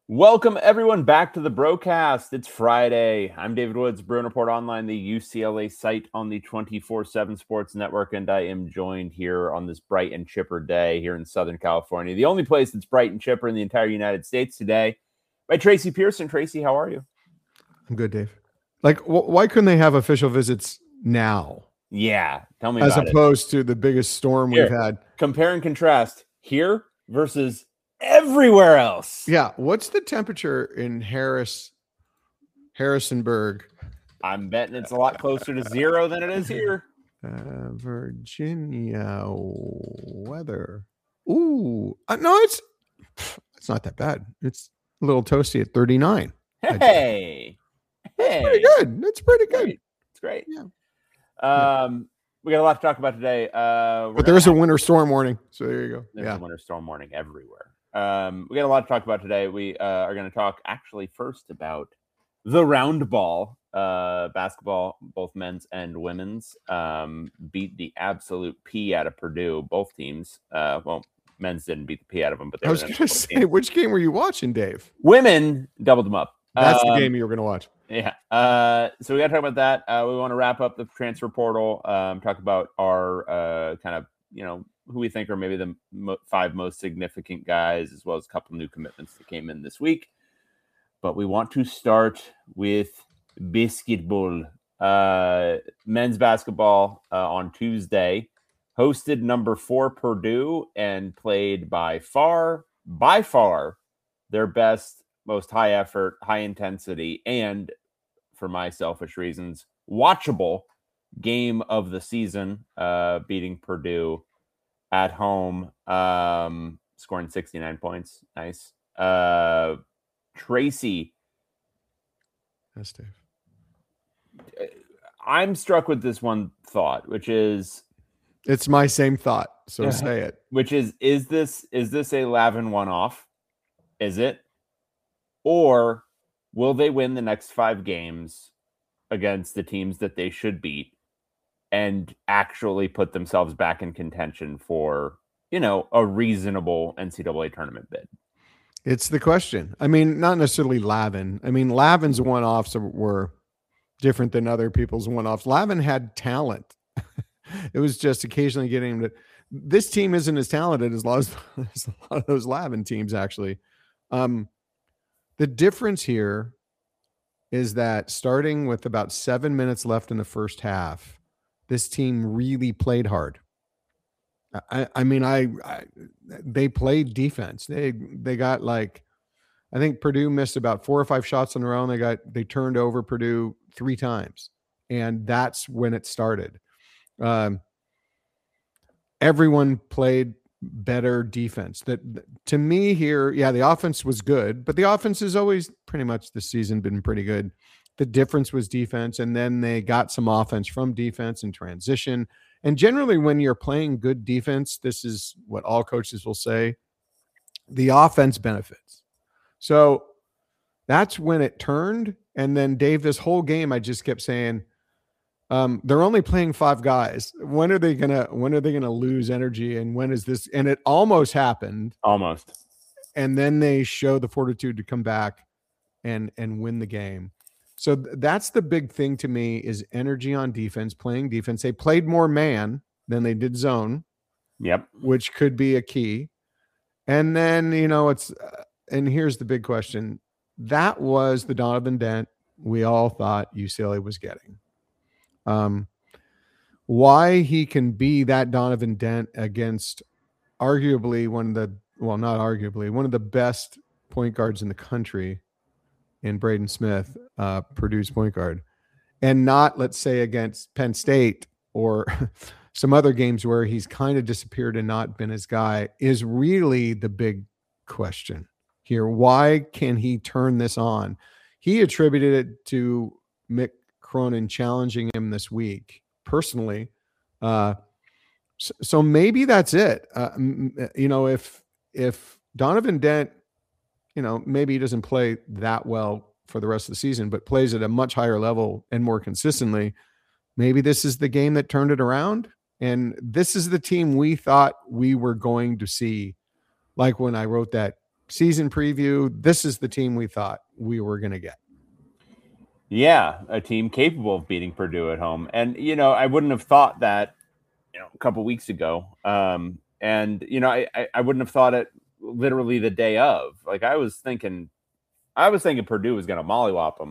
Welcome, everyone, back to the Broadcast. It's Friday. I'm David Woods, Bruin Report Online, the UCLA site on the 24/7 Sports Network, and I am joined here on this bright and chipper day here in Southern California, the only place that's bright and chipper in the entire United States today, by Tracy Pearson. Tracy, how are you? I'm good, Dave. Like, why couldn't they have official visits now? Yeah, tell me as about it. As opposed to the biggest storm we've had. Compare and contrast here versus everywhere else. Yeah. What's the temperature in Harrisonburg? I'm betting it's a lot closer to 0 than it is here. Virginia weather. Ooh. No, it's not that bad. It's a little toasty at 39. Hey. That's pretty good. That's pretty good. It's great. Yeah. We got a lot to talk about today. But there's a winter storm warning. So there you go. There's a winter storm warning everywhere. We got a lot to talk about today. We are going to talk actually first about the round ball basketball, both men's and women's, beat the absolute pee out of Purdue. Both teams. Well, men's didn't beat the pee out of them, but I was going to say, which game were you watching, Dave? Women doubled them up. That's the game you were going to watch. Yeah. So we got to talk about that. We want to wrap up the transfer portal, talk about our kind of, who we think are maybe the 5 most significant guys, as well as a couple new commitments that came in this week. But we want to start with basketball. Men's basketball on Tuesday hosted number 4 Purdue and played by far their best, most high effort, high intensity, and for my selfish reasons, watchable game of the season, beating Purdue at home, scoring 69 points. Nice. Tracy. Yes, Dave. I'm struck with this one thought, which is... It's my same thought, so say it. Which is this a Lavin one-off? Is it? Or will they win the next 5 games against the teams that they should beat and actually put themselves back in contention for, a reasonable NCAA tournament bid? It's the question. I mean, not necessarily Lavin. I mean, Lavin's one-offs were different than other people's one-offs. Lavin had talent. It was just occasionally getting him to... This team isn't as talented as a lot of those Lavin teams, actually. The difference here is that starting with about 7 minutes left in the first half, this team really played hard. I mean, they played defense. They got I think Purdue missed about 4 or 5 shots in a row, and they turned over Purdue 3 times, and that's when it started. Everyone played better defense. That to me here, the offense was good, but the offense has always pretty much this season been pretty good. The difference was defense, and then they got some offense from defense and transition. And generally, when you're playing good defense, this is what all coaches will say, the offense benefits. So that's when it turned. And then, Dave, this whole game, I just kept saying, they're only playing 5 guys. When are they gonna lose energy? And when is this? And it almost happened. Almost. And then they show the fortitude to come back and win the game. So that's the big thing to me is energy on defense, playing defense. They played more man than they did zone. Yep. Which could be a key. And then, and here's the big question. That was the Donovan Dent we all thought UCLA was getting. Why he can be that Donovan Dent against arguably one of the best point guards in the country in Braden Smith, Purdue's point guard, and not, let's say, against Penn State or some other games where he's kind of disappeared and not been his guy, is really the big question here. Why can he turn this on? He attributed it to Mick Cronin challenging him this week personally. So maybe that's it. If Donovan Dent, maybe he doesn't play that well for the rest of the season, but plays at a much higher level and more consistently, maybe this is the game that turned it around. And this is the team we thought we were going to see. Like when I wrote that season preview, this is the team we thought we were going to get. Yeah, a team capable of beating Purdue at home. And, I wouldn't have thought that, a couple weeks ago. And, I wouldn't have thought it literally the day of. Like, I was thinking Purdue was going to mollywop them.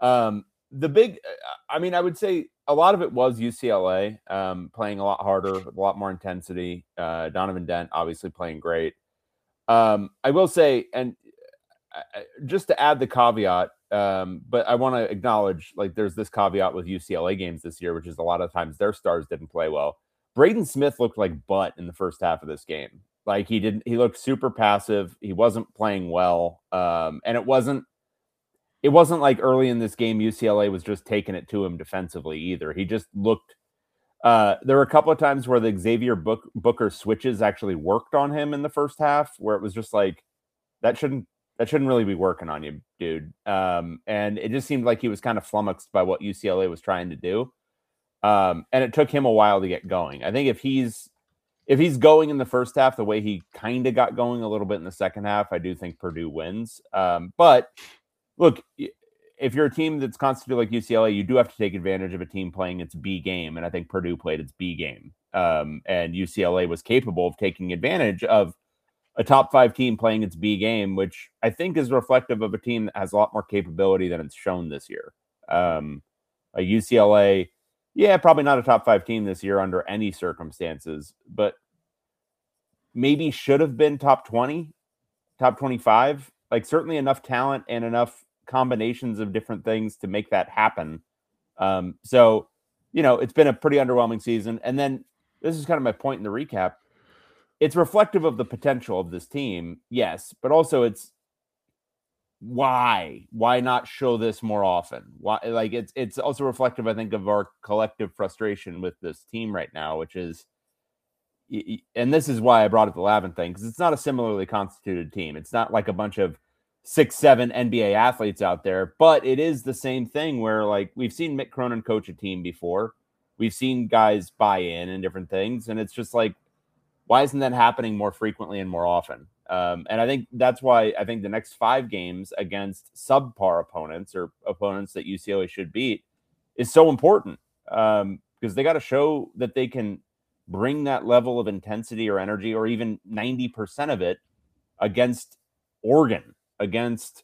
I would say a lot of it was UCLA playing a lot harder, with a lot more intensity. Donovan Dent obviously playing great. I will say, and just to add the caveat, but I want to acknowledge, like, there's this caveat with UCLA games this year, which is a lot of times their stars didn't play well. Braden Smith looked like butt in the first half of this game. Like, he looked super passive. He wasn't playing well. And it wasn't like early in this game, UCLA was just taking it to him defensively either. He just looked, there were a couple of times where the Xavier Booker switches actually worked on him in the first half, where it was just like, that shouldn't really be working on you, dude. And it just seemed like he was kind of flummoxed by what UCLA was trying to do. And it took him a while to get going. I think if he's going in the first half the way he kind of got going a little bit in the second half, I do think Purdue wins. But look, if you're a team that's constituted like UCLA, you do have to take advantage of a team playing its B game. And I think Purdue played its B game. And UCLA was capable of taking advantage of a top 5 team playing its B game, which I think is reflective of a team that has a lot more capability than it's shown this year. A UCLA, probably not a top 5 team this year under any circumstances, but maybe should have been top 20, top 25, like certainly enough talent and enough combinations of different things to make that happen. So, it's been a pretty underwhelming season. And then this is kind of my point in the recap. It's reflective of the potential of this team, yes, but also it's why not show this more often? Why, like, it's also reflective, I think, of our collective frustration with this team right now, which is, and this is why I brought up the Lavin thing, because it's not a similarly constituted team. It's not like a bunch of 6-7 NBA athletes out there, but it is the same thing where, like, we've seen Mick Cronin coach a team before. We've seen guys buy in and different things, and it's just like, why isn't that happening more frequently and more often? And I think that's why I think the next 5 games against subpar opponents or opponents that UCLA should beat is so important, because they got to show that they can bring that level of intensity or energy, or even 90% of it, against Oregon, against,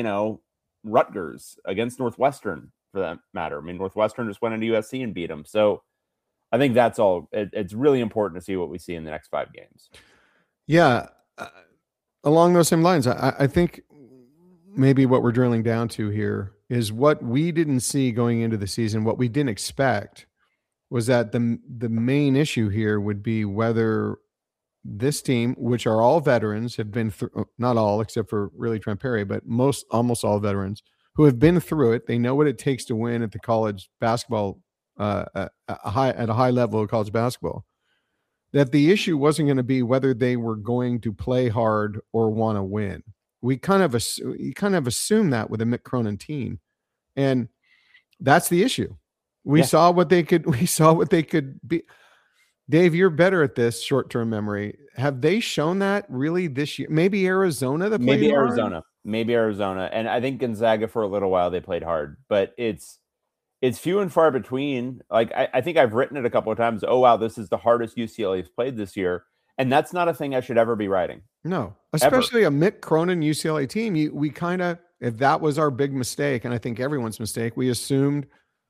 Rutgers, against Northwestern, for that matter. I mean, Northwestern just went into USC and beat them. So I think that's all. It's really important to see what we see in the next 5 games. Yeah. Along those same lines, I think maybe what we're drilling down to here is what we didn't see going into the season, what we didn't expect was that the main issue here would be whether this team, which are all veterans, have been through, not all except for really Trent Perry, but almost all veterans who have been through it. They know what it takes to win at the college basketball, at a high level of college basketball. That the issue wasn't going to be whether they were going to play hard or want to win. You kind of assume that with a Mick Cronin team, and that's the issue. We saw what they could be. Dave, you're better at this short-term memory. Have they shown that really this year? Maybe Arizona maybe Arizona. And I think Gonzaga for a little while they played hard, but it's few and far between. Like, I think I've written it a couple of times. Oh, wow, this is the hardest UCLA's played this year. And that's not a thing I should ever be writing. No, especially ever. A Mick Cronin UCLA team. We kind of, if that was our big mistake, and I think everyone's mistake, we assumed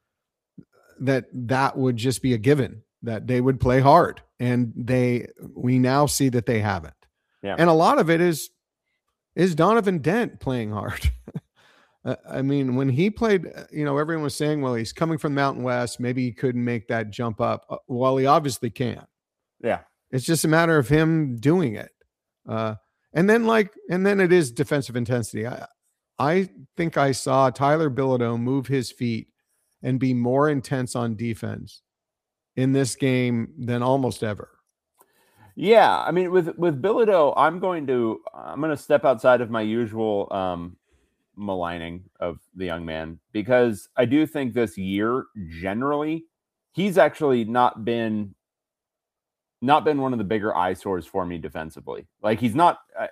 that would just be a given, that they would play hard. And we now see that they haven't. Yeah. And a lot of it is Donovan Dent playing hard. I mean, when he played, everyone was saying, well, he's coming from Mountain West. Maybe he couldn't make that jump up. Well, he obviously can. Yeah. It's just a matter of him doing it. And then it is defensive intensity. I think I saw Tyler Bilodeau move his feet and be more intense on defense in this game than almost ever. Yeah. I mean, with Bilodeau, I'm going to step outside of my usual, maligning of the young man, because I do think this year generally he's actually not been one of the bigger eyesores for me defensively. Like, he's not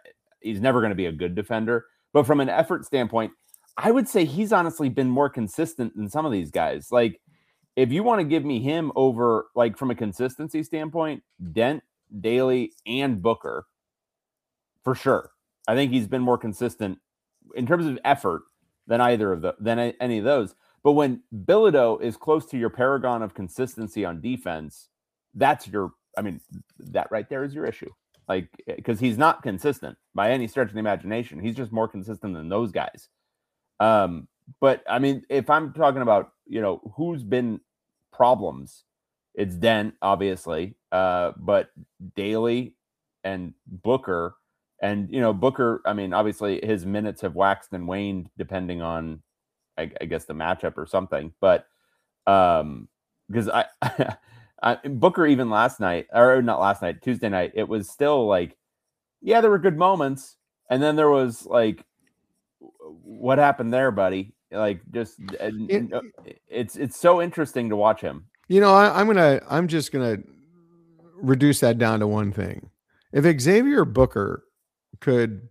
he's never going to be a good defender. But from an effort standpoint, I would say he's honestly been more consistent than some of these guys. Like, if you want to give me him over, like, from a consistency standpoint, Dent, Daly, and Booker, for sure. I think he's been more consistent in terms of effort than any of those. But when Bilodeau is close to your paragon of consistency on defense, that right there is your issue. Like, because he's not consistent by any stretch of the imagination. He's just more consistent than those guys. But I mean, if I'm talking about, who's been problems, it's Dent, obviously, but Daly and Booker, and, Booker, I mean, obviously his minutes have waxed and waned depending on, I guess, the matchup or something. But because Booker, even last night, or not last night, Tuesday night, it was still like, yeah, there were good moments. And then there was like, what happened there, buddy? Like, just it's so interesting to watch him. I'm just gonna reduce that down to one thing. If Xavier Booker could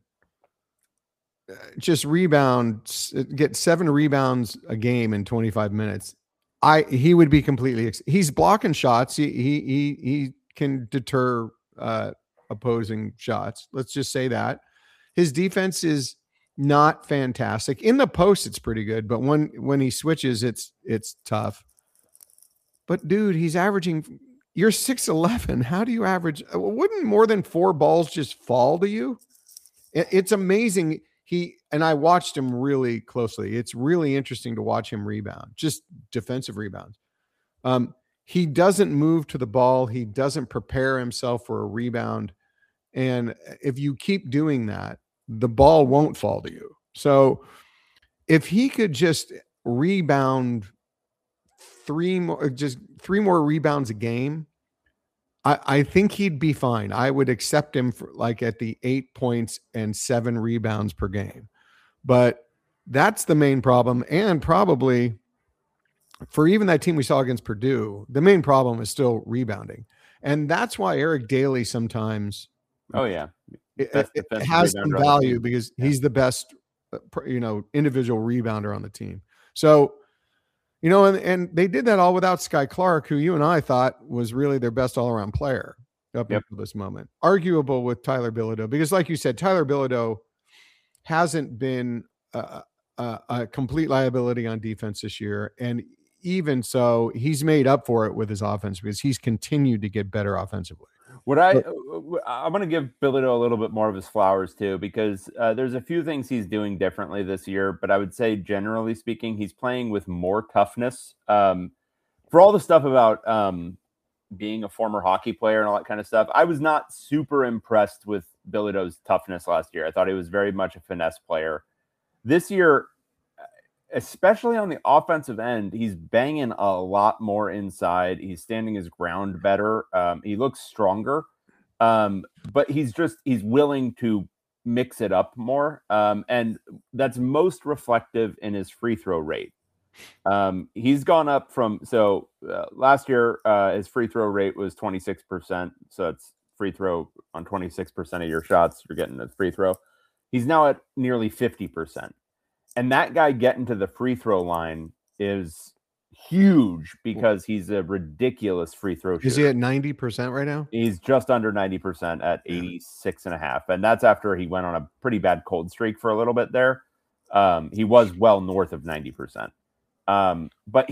just get 7 rebounds a game in 25 minutes, he would be completely. He's blocking shots. He can deter opposing shots. Let's just say that his defense is not fantastic. In the post, it's pretty good, but when he switches, it's tough. But dude, he's averaging. You're 6'11". How do you average? Wouldn't more than 4 balls just fall to you? It's amazing. And I watched him really closely. It's really interesting to watch him rebound, just defensive rebounds. He doesn't move to the ball. He doesn't prepare himself for a rebound. And if you keep doing that, the ball won't fall to you. So if he could just rebound 3 more rebounds a game, I think he'd be fine. I would accept him for like at the 8 points and 7 rebounds per game. But that's the main problem. And probably for even that team we saw against Purdue, the main problem is still rebounding. And that's why Eric Daly sometimes it has some value because he's the best individual rebounder on the team. So and they did that all without Sky Clark, who you and I thought was really their best all-around player up until this moment. Arguable with Tyler Bilodeau, because like you said, Tyler Bilodeau hasn't been a complete liability on defense this year. And even so, he's made up for it with his offense because he's continued to get better offensively. I'm going to give Bilodeau a little bit more of his flowers too, because there's a few things he's doing differently this year, but I would say generally speaking, he's playing with more toughness. For all the stuff about being a former hockey player and all that kind of stuff, I was not super impressed with Bilodeau's toughness last year. I thought he was very much a finesse player. This year, especially on the offensive end, he's banging a lot more inside. He's standing his ground better. He looks stronger, but he's willing to mix it up more. And that's most reflective in his free throw rate. He's gone up from, last year, his free throw rate was 26%. So it's free throw on 26% of your shots. You're getting a free throw. He's now at nearly 50%. And that guy getting to the free throw line is huge because he's a ridiculous free throw shooter. Is he at 90% right now? He's just under 90% at 86.5. And that's after he went on a pretty bad cold streak for a little bit there. He was well north of 90%. But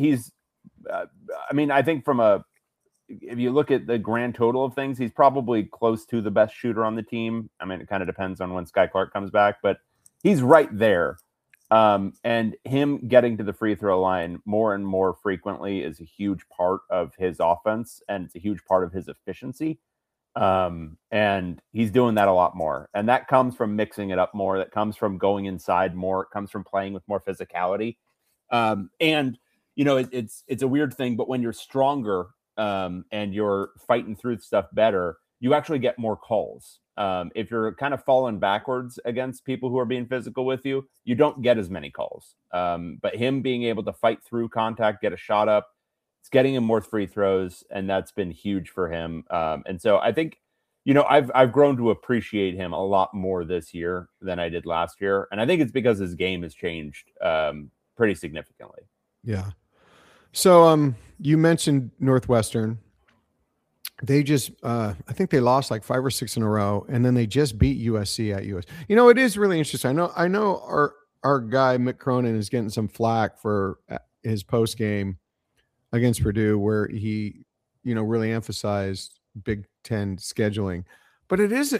I think if you look at the grand total of things, he's probably close to the best shooter on the team. I mean, it kind of depends on when Sky Clark comes back, but he's right there. And him getting to the free throw line more and more frequently is a huge part of his offense, and it's a huge part of his efficiency. And he's doing that a lot more. And that comes from mixing it up more. That comes from going inside more. It comes from playing with more physicality. And it's a weird thing, but when you're stronger, and you're fighting through stuff better, you actually get more calls. If you're kind of falling backwards against people who are being physical with you, you don't get as many calls. But him being able to fight through contact, get a shot up, it's getting him more free throws, and that's been huge for him. And so I think I've grown to appreciate him a lot more this year than I did last year, and I think it's because his game has changed pretty significantly. Yeah. So you mentioned Northwestern. They just I think they lost like 5 or 6 in a row, and then they just beat USC at US. It is really interesting. I know our guy Mick Cronin is getting some flack for his post game against Purdue, where he really emphasized Big Ten scheduling, but it is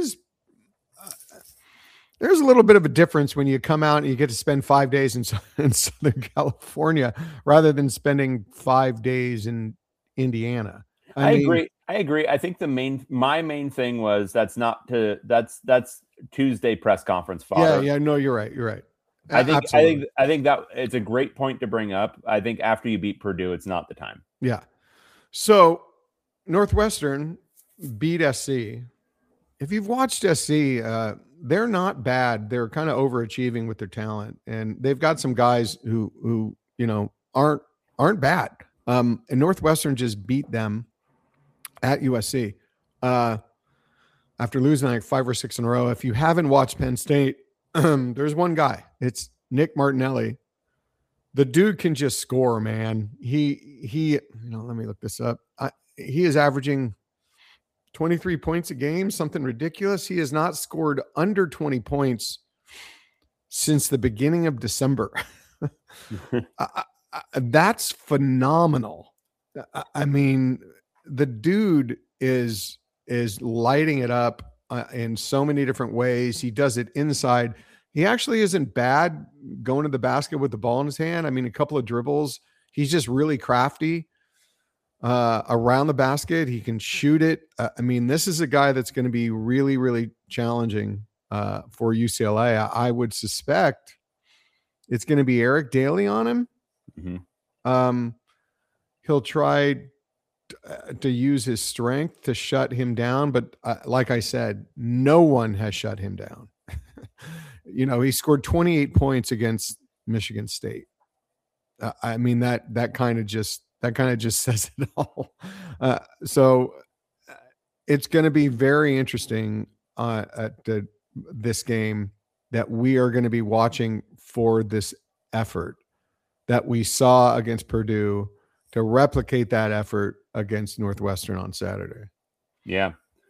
there's a little bit of a difference when you come out and you get to spend 5 days in Southern California rather than spending 5 days in Indiana. I agree. I think my main thing was that's Tuesday press conference fodder. Yeah. No, you're right. I think that it's a great point to bring up. I think after you beat Purdue, it's not the time. Yeah. So Northwestern beat SC. If you've watched SC, they're not bad. They're kind of overachieving with their talent, and they've got some guys who aren't bad. And Northwestern just beat them at USC after losing like 5 or 6 in a row. If you haven't watched Penn State, there's one guy. It's Nick Martinelli. The dude can just score, man. He let me look this up. He is averaging 23 points a game, something ridiculous. He has not scored under 20 points since the beginning of December. That's phenomenal. I mean, the dude is lighting it up in so many different ways. He does it inside. He actually isn't bad going to the basket with the ball in his hand. I mean, a couple of dribbles. He's just really crafty around the basket. He can shoot it. I mean, this is a guy that's going to be really, really challenging for UCLA. I would suspect it's going to be Eric Daly on him. Mm-hmm. He'll try to use his strength to shut him down. But like I said, no one has shut him down. He scored 28 points against Michigan State. I mean, that kind of just says it all. So it's going to be very interesting at this game that we are going to be watching for this effort that we saw against Purdue to replicate that effort against Northwestern on Saturday. Yeah.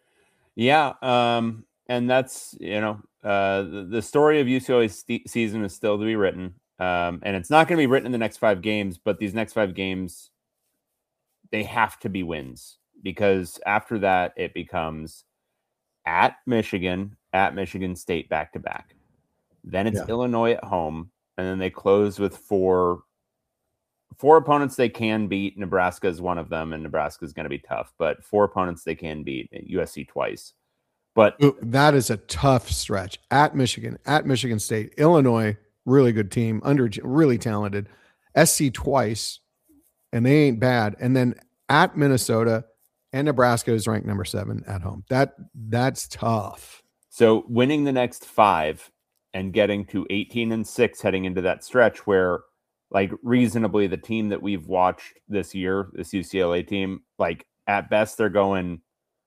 And that's, the story of UCLA's season is still to be written. And it's not going to be written in the next 5 games, but these next 5 games, they have to be wins, because after that it becomes at Michigan State back-to-back. Then it's Illinois at home. And then they close with four opponents they can beat. Nebraska is one of them, and Nebraska is going to be tough, but 4 opponents they can beat. USC twice. But that is a tough stretch. At Michigan State, Illinois, really good team, really talented. SC twice, and they ain't bad. And then at Minnesota, and Nebraska is ranked number 7 at home. That's tough. So winning the next 5 and getting to 18-6 heading into that stretch where, like, reasonably the team that we've watched this year, this UCLA team, like at best they're going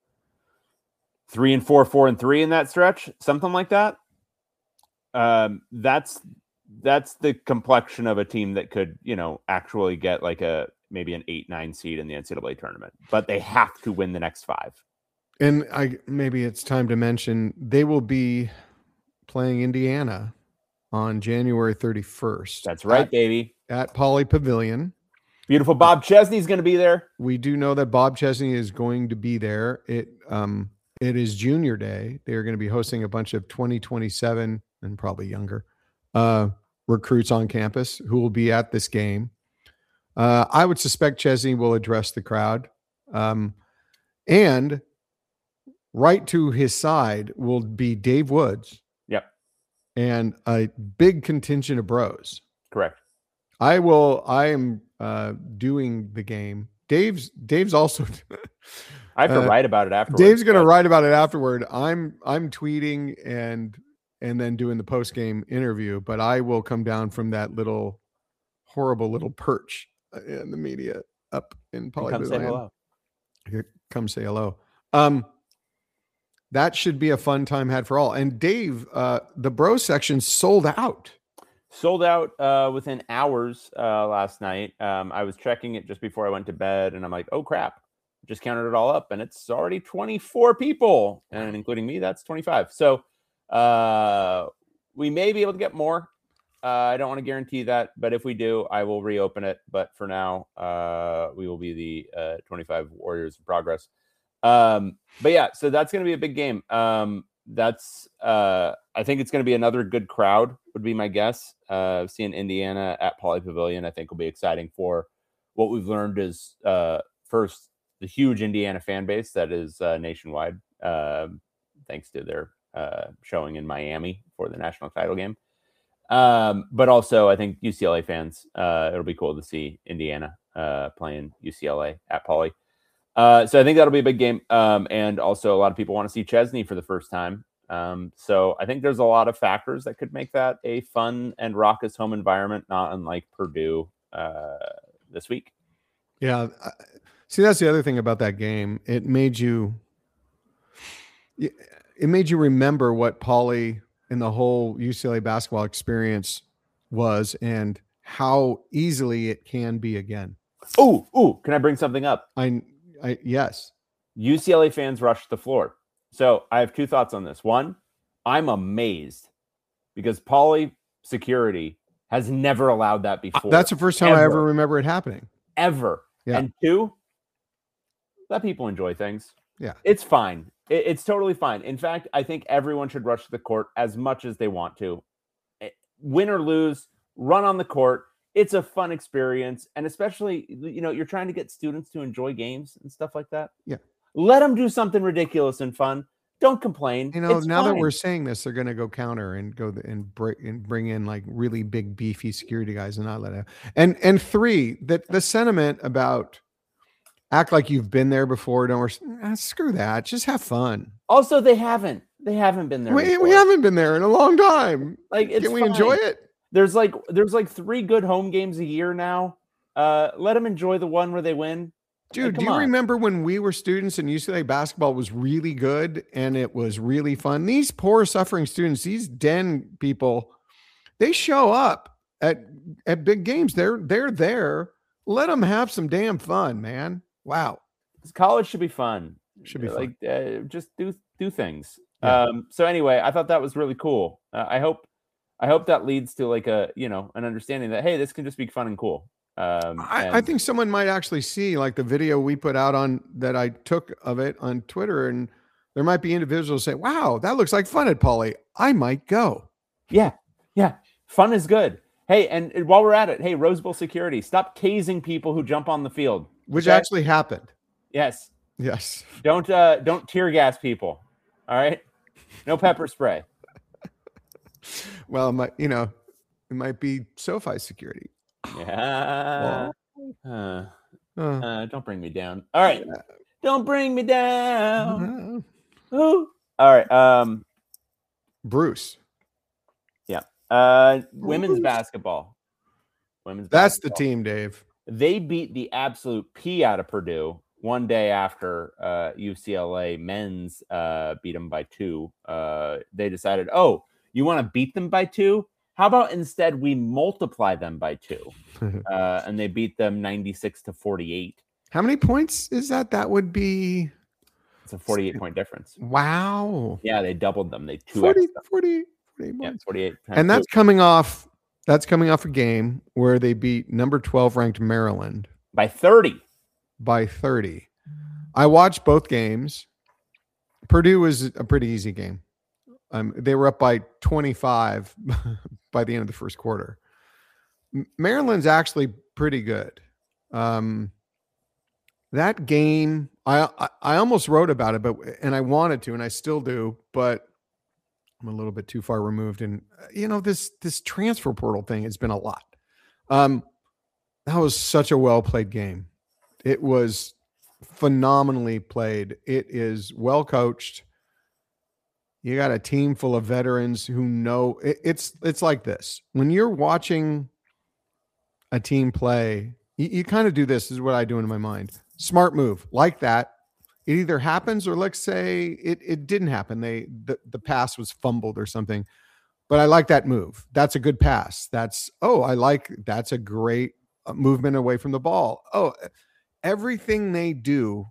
3-4, 4-3 in that stretch, something like that. That's the complexion of a team that could, actually get like maybe an 8-9 seed in the NCAA tournament, but they have to win the next 5. And maybe it's time to mention they will be playing Indiana on January 31st. That's right, baby. At Pauley Pavilion. Beautiful Bob Chesney's going to be there. We do know that Bob Chesney is going to be there. It is Junior Day. They are going to be hosting a bunch of 2027 and probably younger recruits on campus who will be at this game. I would suspect Chesney will address the crowd. And right to his side will be Dave Woods. Yep. And a big contingent of bros. Correct. I am doing the game. Dave's also I have to write about it afterwards. Dave's going to write about it afterward. I'm tweeting and then doing the post game interview, but I will come down from that horrible little perch in the media up in Polyville. Come say hello. Come say hello. that should be a fun time had for all. And Dave, the bro section sold out. Sold out within hours last night. I was checking it just before I went to bed, and I'm like, oh crap. Just counted it all up, and it's already 24 people, and including me, that's 25. So we may be able to get more. I don't want to guarantee that, but if we do, I will reopen it. But for now, we will be the 25 Warriors of Progress. But yeah, so that's going to be a big game. I think it's going to be another good crowd, would be my guess. Seeing Indiana at Pauley Pavilion, I think will be exciting for what we've learned is first, the huge Indiana fan base that is nationwide, thanks to their showing in Miami for the national title game. But also, I think UCLA fans, it'll be cool to see Indiana playing UCLA at Pauley. So I think that'll be a big game. And also, a lot of people want to see Chesney for the first time. So I think there's a lot of factors that could make that a fun and raucous home environment, not unlike Purdue this week. Yeah. See, that's the other thing about that game. It made you remember what Pauley and the whole UCLA basketball experience was and how easily it can be again. Oh, can I bring something up? Yes. UCLA fans rushed the floor. So I have two thoughts on this. One, I'm amazed because Pauley security has never allowed that before. That's the first time I ever remember it happening. Ever. Yeah. And two, let people enjoy things. Yeah. It's fine. It's totally fine. In fact, I think everyone should rush the court as much as they want to. Win or lose, run on the court. It's a fun experience. And especially, you're trying to get students to enjoy games and stuff like that. Yeah. Let them do something ridiculous and fun. Don't complain. Now that we're saying this, they're going to go counter and go and bring in like really big, beefy security guys and not let it. And three, that the sentiment about act like you've been there before. Screw that. Just have fun. Also, they haven't been there. We haven't been there in a long time. Like, can we enjoy it? There's like 3 good home games a year now. Let them enjoy the one where they win. Dude, do you remember when we were students and UCLA basketball was really good and it was really fun? These poor suffering students, these den people, they show up at big games. They're there. Let them have some damn fun, man. Wow. College should be fun. Should be fun. Like just do things. Yeah. So anyway, I thought that was really cool. I hope that leads to like an understanding that, hey, this can just be fun and cool. I think someone might actually see like the video we put out that I took of it on Twitter, and there might be individuals say, wow, that looks like fun at Pauley. I might go. Yeah. Fun is good. Hey, and while we're at it, hey, Rose Bowl security, stop tasing people who jump on the field. Which actually happened. Yes. Don't tear gas people. All right. No pepper spray. Well, it might be SoFi security. Yeah. Don't bring me down. All right. Don't bring me down. All right. Bruce. Yeah. Women's basketball. That's the team, Dave. They beat the absolute pee out of Purdue one day after UCLA men's beat them by 2. They decided, you want to beat them by 2? How about instead we multiply them by 2? And they beat them 96-48. How many points is that? That would be... It's a 48-point difference. Wow. Yeah, they doubled them. They 48 points. 48. And that's coming off a game where they beat number 12 ranked Maryland. By 30. I watched both games. Purdue was a pretty easy game. They were up by 25 by the end of the first quarter. Maryland's actually pretty good. That game, I almost wrote about it, and I wanted to, and I still do, but I'm a little bit too far removed. And this transfer portal thing has been a lot. That was such a well played game. It was phenomenally played. It is well coached. You got a team full of veterans who know it's like this. When you're watching a team play, you kind of do this. This is what I do in my mind. Smart move like that. it either happens or let's say it didn't happen. The pass was fumbled or something. But I like that move. That's a good pass. That's a great movement away from the ball. Oh, everything they do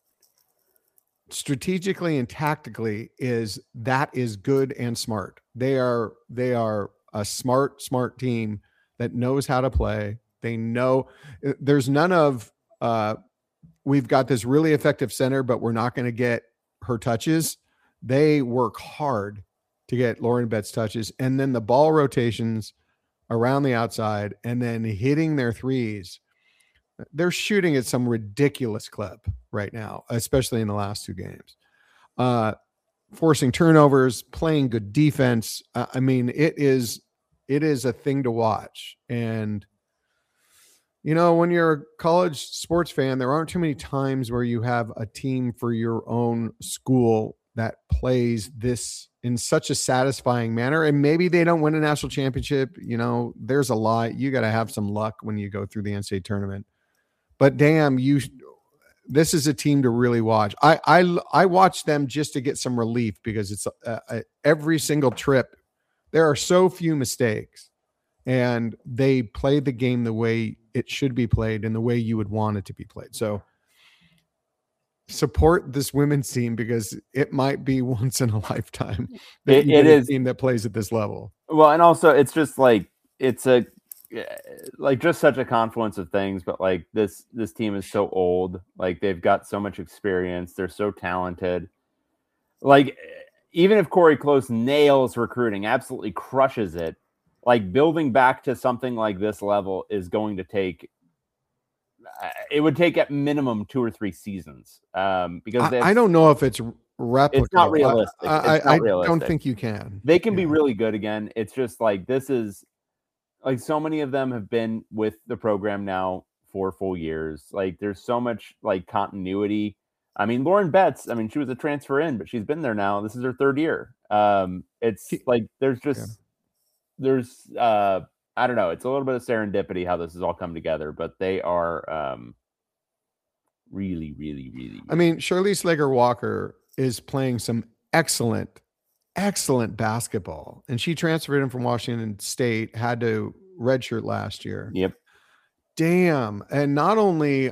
strategically and tactically is good and smart. They are a smart team that knows how to play. They know there's none of we've got this really effective center, but we're not going to get her touches. They work hard to get Lauren Betts touches, and then the ball rotations around the outside and then hitting their threes. They're shooting at some ridiculous clip right now, especially in the last two games. Forcing turnovers, playing good defense. I mean, it is a thing to watch. And, you know, when you're a college sports fan, there aren't too many times where you have a team for your own school that plays this in such a satisfying manner. And maybe they don't win a national championship. You know, there's a lot. You got to have some luck when you go through the NCAA tournament. But damn, this is a team to really watch. I watch them just to get some relief because it's every single trip. There are so few mistakes, and they play the game the way it should be played and the way you would want it to be played. So support this women's team because it might be once in a lifetime that it is a team that plays at this level. Well, and also it's just like it's a like just such a confluence of things, but like this team is so old, like they've got so much experience, they're so talented. Like even if Corey Close nails recruiting, absolutely crushes it, like building back to something like this level is going to take it would take at minimum 2 or 3 seasons because I don't know if it's replicable. It's not realistic. I don't think you can. They can be really good again. It's just like this is like so many of them have been with the program now 4 full years. Like there's so much like continuity. I mean, Lauren Betts, I mean, she was a transfer in, but she's been there now. This is her 3rd year. It's like there's I don't know. It's a little bit of serendipity how this has all come together, but they are really, really, really, really. I mean, Charlize Lager-Walker is playing some excellent basketball, and she transferred in from Washington State, had to redshirt last year. Yep. Damn. And not only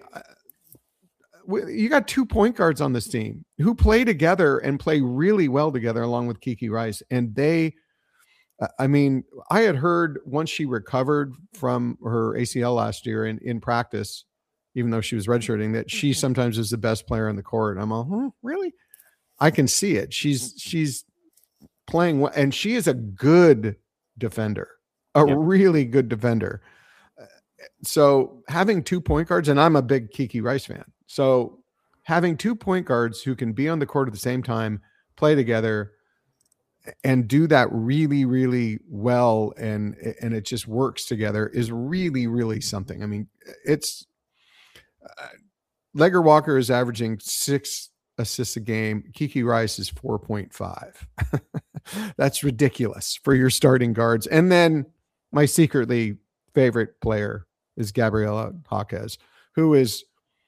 you got 2 point guards on this team who play together and play really well together along with Kiki Rice. And I mean, I had heard once she recovered from her ACL last year in practice, even though she was redshirting, that she sometimes is the best player on the court. I'm all, really? I can see it. She's playing well, and she is a good defender, really good defender. So having 2 point guards, and I'm a big Kiki Rice fan. So having 2 point guards who can be on the court at the same time, play together, and do that really, really well, and it just works together is really, really something. I mean, it's Lager-Walker is averaging 6 assists a game. Kiki Rice is 4.5. That's ridiculous for your starting guards. And then my secretly favorite player is Gabriela Jaquez, who is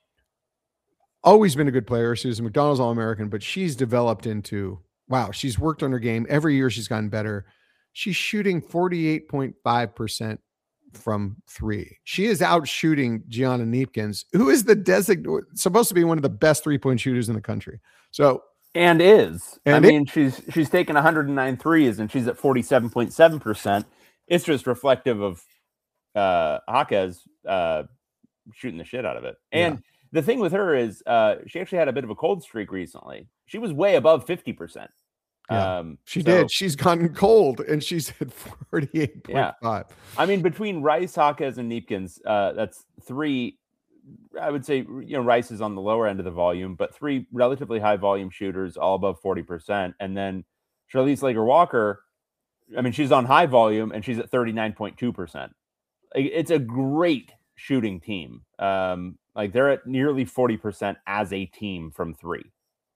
always been a good player. She was a McDonald's All-American, but she's developed into, wow, she's worked on her game. Every year she's gotten better. She's shooting 48.5% from 3. She is out shooting Gianna Neepkins, who is supposed to be one of the best 3-point shooters in the country. So, I mean, she's taken 109 threes and she's at 47.7%. It's just reflective of Jaquez shooting the shit out of it. And the thing with her is she actually had a bit of a cold streak recently. She was way above 50%. She did. She's gotten cold and she's at 48.5. Yeah. I mean, between Rice, Jaquez, and Neepkins, that's 3. I would say, Rice is on the lower end of the volume, but 3 relatively high volume shooters, all above 40%. And then Charlize Lager-Walker, I mean, she's on high volume and she's at 39.2%. It's a great shooting team. Like they're at nearly 40% as a team from 3.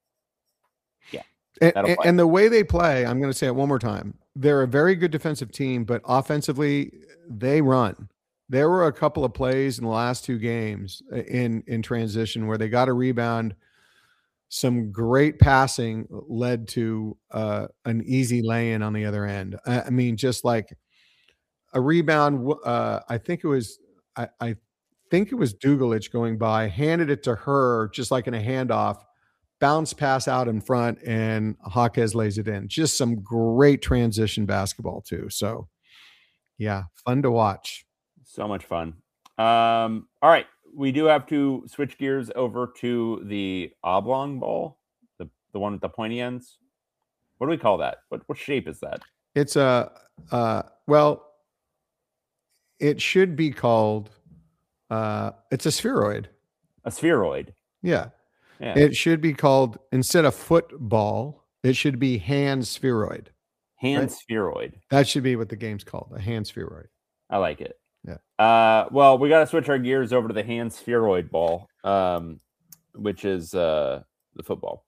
Yeah. And the way they play, I'm going to say it one more time. They're a very good defensive team, but offensively they run. There were a couple of plays in the last 2 games in transition where they got a rebound, some great passing led to an easy lay-in on the other end. I mean, just like a rebound. I think it was I think it was Dugalich going by, handed it to her just like in a handoff, bounce pass out in front, and Jaquez lays it in. Just some great transition basketball too. So yeah, fun to watch. So much fun. All right. We do have to switch gears over to the oblong ball, the one with the pointy ends. What do we call that? What shape is that? It's well, it should be called it's a spheroid. A spheroid. Yeah. It should be called, instead of football, it should be hand spheroid. Hand spheroid. That should be what the game's called, a hand spheroid. I like it. Yeah. Well, we got to switch our gears over to the hand spheroid ball, which is the football.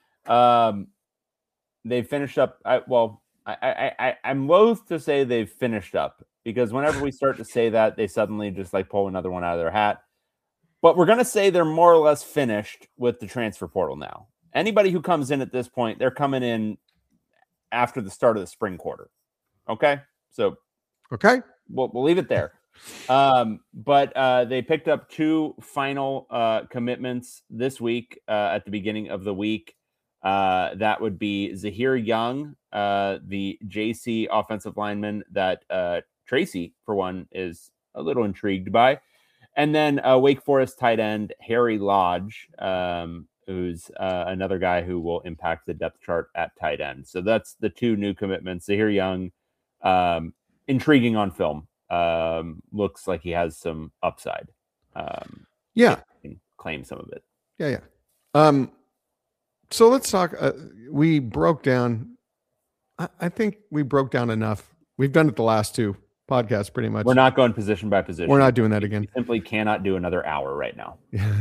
They finished up. I'm loath to say they've finished up, because whenever we start to say that, they suddenly just like pull another one out of their hat. But we're going to say they're more or less finished with the transfer portal now. Anybody who comes in at this point, they're coming in after the start of the spring quarter. Okay? So okay, we'll leave it there. But they picked up 2 final commitments this week at the beginning of the week. That would be Zahir Young, the JC offensive lineman that Tracy, for one, is a little intrigued by. And then Wake Forest tight end Harry Lodge, who's another guy who will impact the depth chart at tight end. So that's the 2 new commitments. Zahir Young, intriguing on film. Looks like he has some upside. Yeah. Can claim some of it. Yeah. So let's talk. We broke down. I think we broke down enough. We've done it the last 2 podcasts pretty much. We're not going position by position. We're not doing that again. We simply cannot do another hour right now.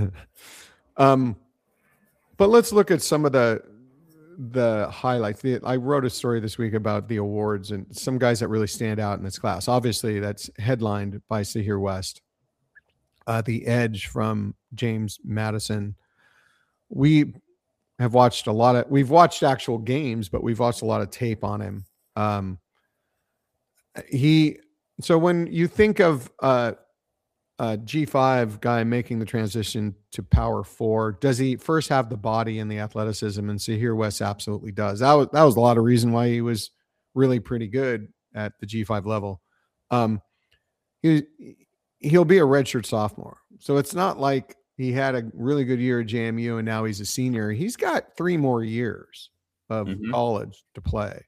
But let's look at some of the highlights. I wrote a story this week about the awards and some guys that really stand out in this class. Obviously, that's headlined by Zahir West, the edge from James Madison. We have watched we've watched actual games, but we've watched a lot of tape on him. So when you think of a G5 guy making the transition to power 4, does he first have the body and the athleticism? And Zahir West absolutely does. That was a lot of reason why he was really pretty good at the G5 level. He'll be a redshirt sophomore. So it's not like he had a really good year at JMU and now he's a senior. He's got 3 more years of college to play.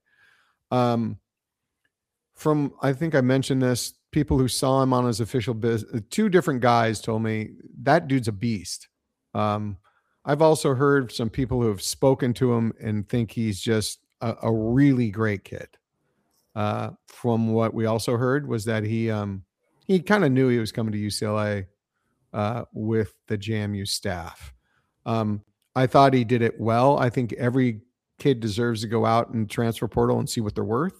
I think I mentioned this, people who saw him on his official business, 2 different guys told me that dude's a beast. I've also heard some people who have spoken to him and think he's just a really great kid. From what we also heard was that he kind of knew he was coming to UCLA with the JMU staff. I thought he did it well. I think every kid deserves to go out and transfer portal and see what they're worth.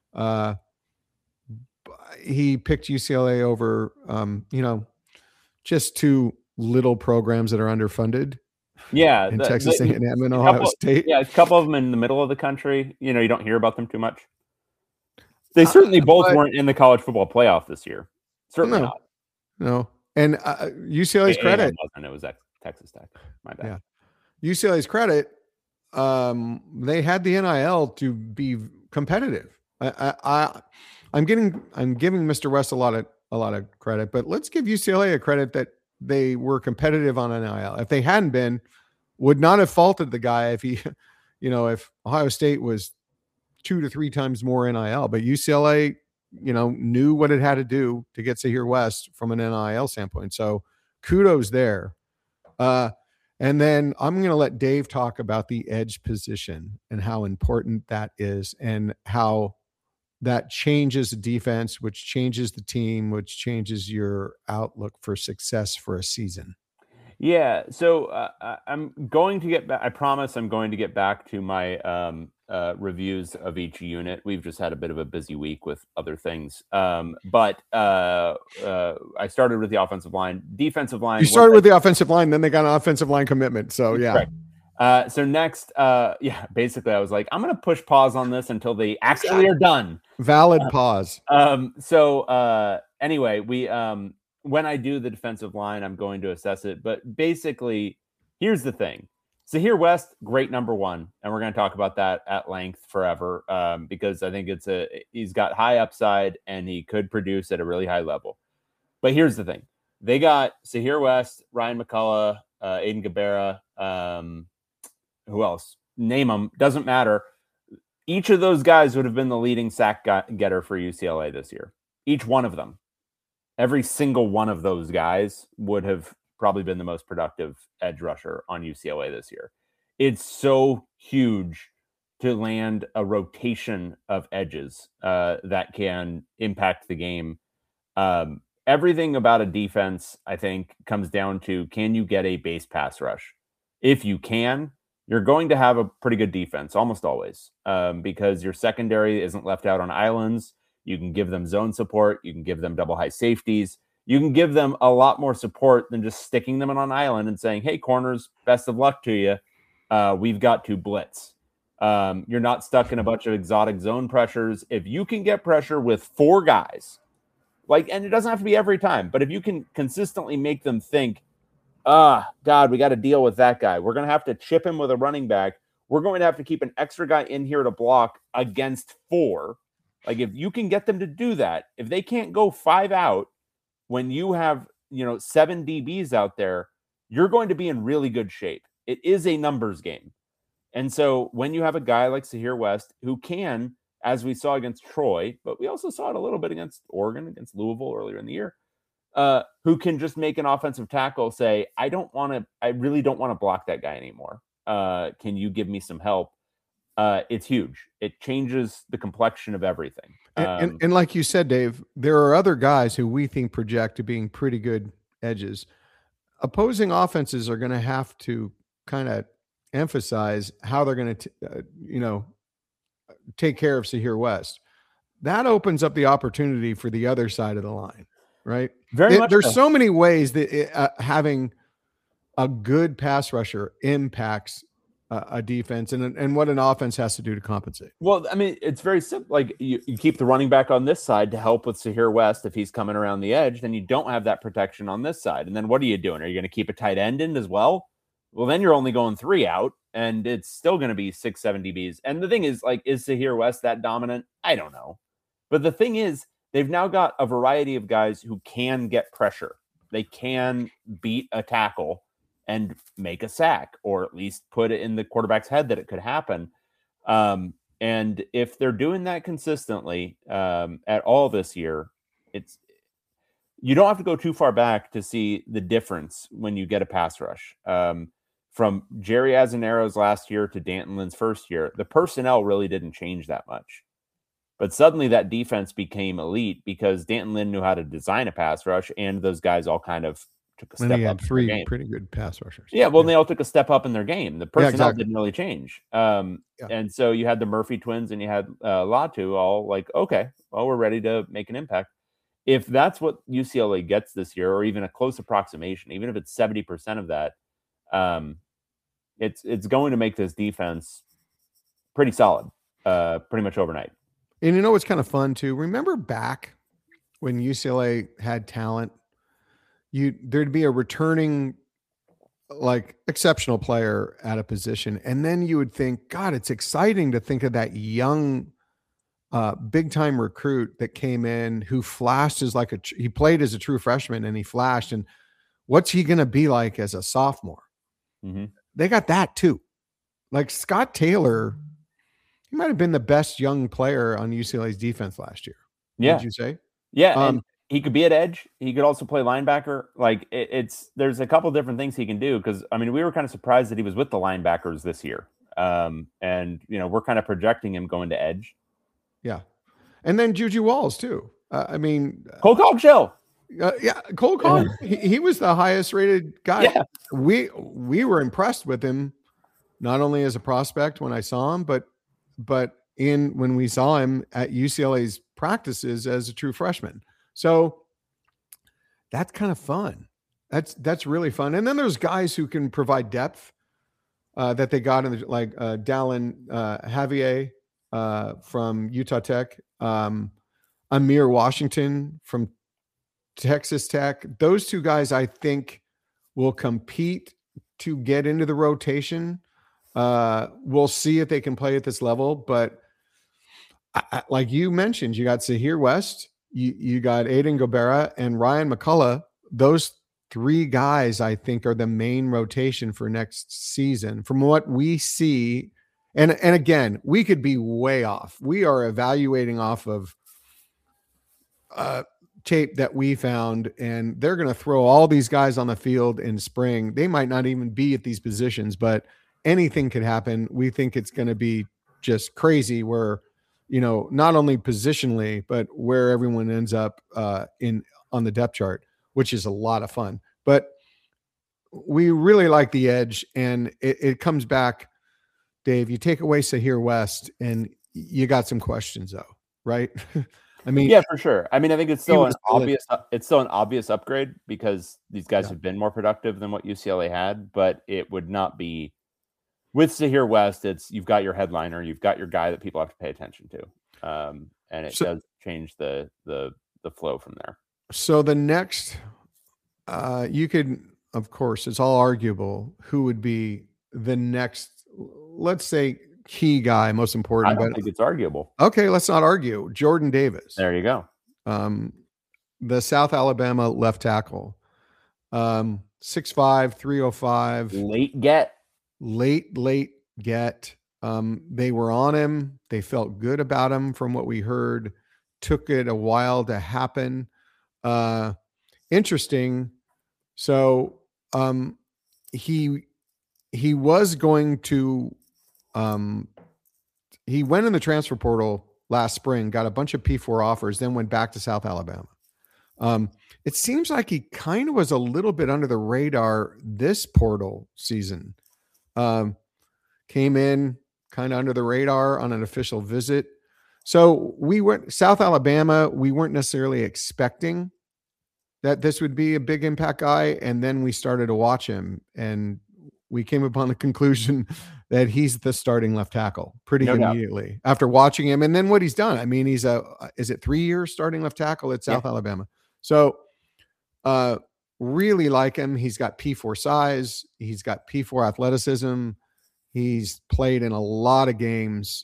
He picked UCLA over, just 2 little programs that are underfunded. Yeah. In Texas A&M and Ohio State. Yeah. A couple of them in the middle of the country. You don't hear about them too much. They certainly both weren't in the college football playoff this year. Certainly not. No. And UCLA's credit. It was Texas Tech. My bad. Yeah. UCLA's credit. They had the NIL to be competitive. I'm giving Mr. West a lot of credit, but let's give UCLA a credit that they were competitive on NIL. If they hadn't been, would not have faulted the guy if he, if Ohio State was 2 to 3 times more NIL, but UCLA, knew what it had to do to get Zahir West from an NIL standpoint. So kudos there. And then I'm going to let Dave talk about the edge position and how important that is and how that changes the defense, which changes the team, which changes your outlook for success for a season. Yeah. So I'm going to get back. I promise I'm going to get back to my reviews of each unit. We've just had a bit of a busy week with other things. But I started with the offensive line. Defensive line. You started with the offensive line, then they got an offensive line commitment. So yeah. So next, basically I was like, I'm going to push pause on this until they actually are done. Valid pause. Anyway, when I do the defensive line, I'm going to assess it. But basically, here's the thing. Zahir West, great number one. And we're going to talk about that at length forever because I think he's got high upside and he could produce at a really high level. But here's the thing. They got Zahir West, Ryan McCullough, Aiden Gabera, who else? Name them. Doesn't matter. Each of those guys would have been the leading sack getter for UCLA this year. Each one of them. Every single one of those guys would have probably been the most productive edge rusher on UCLA this year. It's so huge to land a rotation of edges that can impact the game. Everything about a defense, I think, comes down to, can you get a base pass rush? If you can, you're going to have a pretty good defense almost always because your secondary isn't left out on islands. You can give them zone support. You can give them double high safeties. You can give them a lot more support than just sticking them on an island and saying, hey, corners, best of luck to you. We've got to blitz. You're not stuck in a bunch of exotic zone pressures. If you can get pressure with four guys, and it doesn't have to be every time, but if you can consistently make them think, God, we got to deal with that guy. We're going to have to chip him with a running back. We're going to have to keep an extra guy in here to block against four. Like, if you can get them to do that, if they can't go 5 out when you have, 7 DBs out there, you're going to be in really good shape. It is a numbers game. And so when you have a guy like Zahir West who can, as we saw against Troy, but we also saw it a little bit against Oregon, against Louisville earlier in the year, who can just make an offensive tackle say, I really don't want to block that guy anymore. Can you give me some help? It's huge. It changes the complexion of everything. And like you said, Dave, there are other guys who we think project to being pretty good edges. Opposing offenses are going to have to kind of emphasize how they're going to, take care of Zahir West. That opens up the opportunity for the other side of the line, right? Very much. There's so many ways that having a good pass rusher impacts a defense and what an offense has to do to compensate. Well, I mean, it's very simple. Like, you keep the running back on this side to help with Zahir West. If he's coming around the edge, then you don't have that protection on this side. And then what are you doing? Are you going to keep a tight end in as well? Well, then you're only going 3 out, and it's still going to be 6-7 DBs. And the thing is, is Zahir West that dominant? I don't know. But the thing is, they've now got a variety of guys who can get pressure. They can beat a tackle and make a sack, or at least put it in the quarterback's head that it could happen. And if they're doing that consistently at all this year, you don't have to go too far back to see the difference when you get a pass rush. From Jerry Azzanero's last year to Danton Lynn's first year, the personnel really didn't change that much. But suddenly that defense became elite because Danton Lynn knew how to design a pass rush, and those guys all kind of took a step up. And he had 3 pretty good pass rushers. Yeah, well, they all took a step up in their game. The personnel didn't really change. And so you had the Murphy twins and you had Latu all like, okay, well, we're ready to make an impact. If that's what UCLA gets this year, or even a close approximation, even if it's 70% of that, it's going to make this defense pretty solid, pretty much overnight. And you know what's kind of fun too? Remember back when UCLA had talent, there'd be a returning exceptional player at a position, and then you would think, God, it's exciting to think of that young big time recruit that came in who flashed as he played as a true freshman and he flashed, and what's he going to be like as a sophomore? Mm-hmm. They got that too. Like Scott Taylor, he might have been the best young player on UCLA's defense last year. Yeah. Would you say? Yeah. And he could be at edge. He could also play linebacker. There's a couple different things he can do. Cause I mean, we were kind of surprised that he was with the linebackers this year. And we're kind of projecting him going to edge. Yeah. And then Juju Walls too. Cole Cogshell. Cole Cog. He was the highest rated guy. Yeah. We were impressed with him, not only as a prospect when I saw him, but when we saw him at UCLA's practices as a true freshman. So that's kind of fun. That's really fun. And then there's guys who can provide depth. that they got in the, like Dallin Javier from Utah Tech, Amir Washington from Texas Tech. Those two guys, I think, will compete to get into the rotation. We'll see if they can play at this level, but like you mentioned, you got Zahir West, you got Aiden Gobera, and Ryan McCullough. Those three guys, I think, are the main rotation for next season. From what we see, and again, we could be way off. We are evaluating off of tape that we found, and they're going to throw all these guys on the field in spring. They might not even be at these positions, but anything could happen. We think it's going to be just crazy where, not only positionally, but where everyone ends up on the depth chart, which is a lot of fun. But we really like the edge, and it comes back, Dave. You take away Zahir West, and you got some questions, though, right? I mean, yeah, for sure. I mean, I think it's still an obvious upgrade because these guys have been more productive than what UCLA had, but it would not be with Zahir West. You've got your headliner, you've got your guy that people have to pay attention to, and it does change the flow from there. So the next, you could, of course, it's all arguable who would be the next, let's say, key guy, most important. I don't think it's arguable. Okay, let's not argue. Jordan Davis. There you go. The South Alabama left tackle. 6'5", 305. Late get. They were on him. They felt good about him from what we heard. Took it a while to happen. Interesting. So he was going to he went in the transfer portal last spring, got a bunch of P4 offers, then went back to South Alabama. It seems like he kind of was a little bit under the radar this portal season. Came in kind of under the radar on an official visit. So we went South Alabama. We weren't necessarily expecting that this would be a big impact guy. And then we started to watch him, and we came upon the conclusion that he's the starting left tackle pretty immediately after watching him. And then what he's done. I mean, he's is it 3 years starting left tackle at South Alabama? So really like him. He's got P4 size. He's got P4 athleticism. He's played in a lot of games.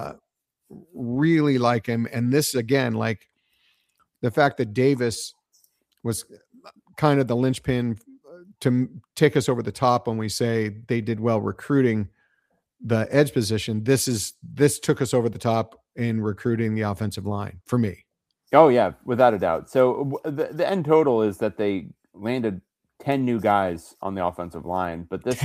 Really like him. And this, again, like the fact that Davis was kind of the linchpin to take us over the top when we say they did well recruiting the edge position. This took us over the top in recruiting the offensive line for me. Oh yeah, without a doubt. So the end total is that they landed 10 new guys on the offensive line, but this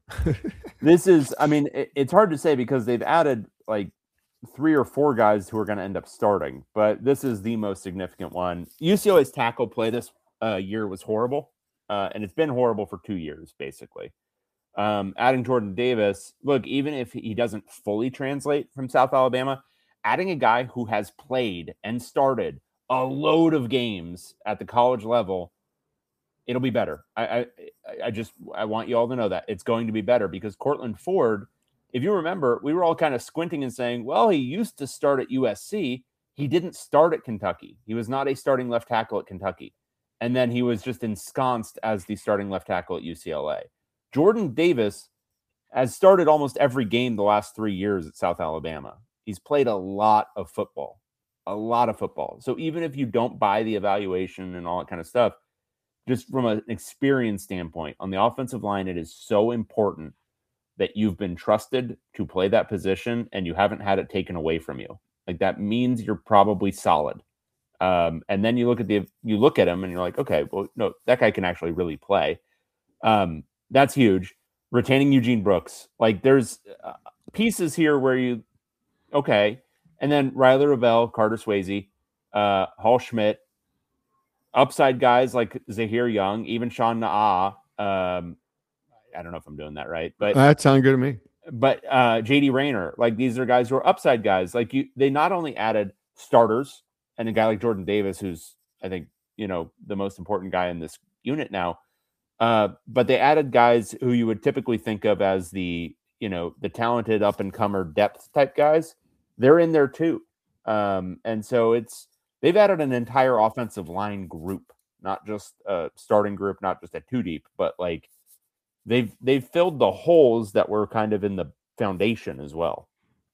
is, I mean, it's hard to say because they've added like 3 or 4 guys who are going to end up starting, but this is the most significant one. UCLA's tackle play this year was horrible. And it's been horrible for 2 years, basically. Adding Jordan Davis, look, even if he doesn't fully translate from South Alabama, adding a guy who has played and started a load of games at the college level, it'll be better. I want you all to know that it's going to be better because Cortland Ford, if you remember, we were all kind of squinting and saying, well, he used to start at USC. He didn't start at Kentucky. He was not a starting left tackle at Kentucky. And then he was just ensconced as the starting left tackle at UCLA. Jordan Davis has started almost every game the last 3 years at South Alabama. He's played a lot of football. So even if you don't buy the evaluation and all that kind of stuff, just from an experience standpoint, on the offensive line, it is so important that you've been trusted to play that position and you haven't had it taken away from you. Like that means you're probably solid. And then you look at him and you're like, okay, well, no, that guy can actually really play. That's huge. Retaining Eugene Brooks. Like there's pieces here where okay. And then Riley Rebell, Carter Swayze, Hall Schmidt, upside guys like Zahir Young, even Sean Na'a. I don't know if I'm doing that right, but that sounds good to me. But JD Rayner, like these are guys who are upside guys. Like they not only added starters and a guy like Jordan Davis, who's I think the most important guy in this unit now, But they added guys who you would typically think of as the talented up and comer depth type guys. They're in there too. And so they've added an entire offensive line group, not just a starting group, not just a two deep, but like they've filled the holes that were kind of in the foundation as well.